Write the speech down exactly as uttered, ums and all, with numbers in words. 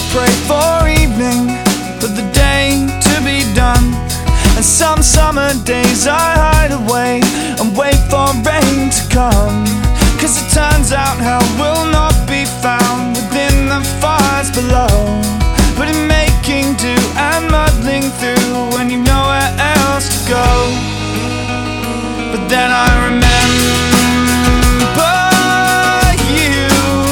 pray for evening, for the day to be done. And some summer days I hide away and wait for rain to come. Cause it turns out hell will not be found within the fires below, but in making do and muddling through when you know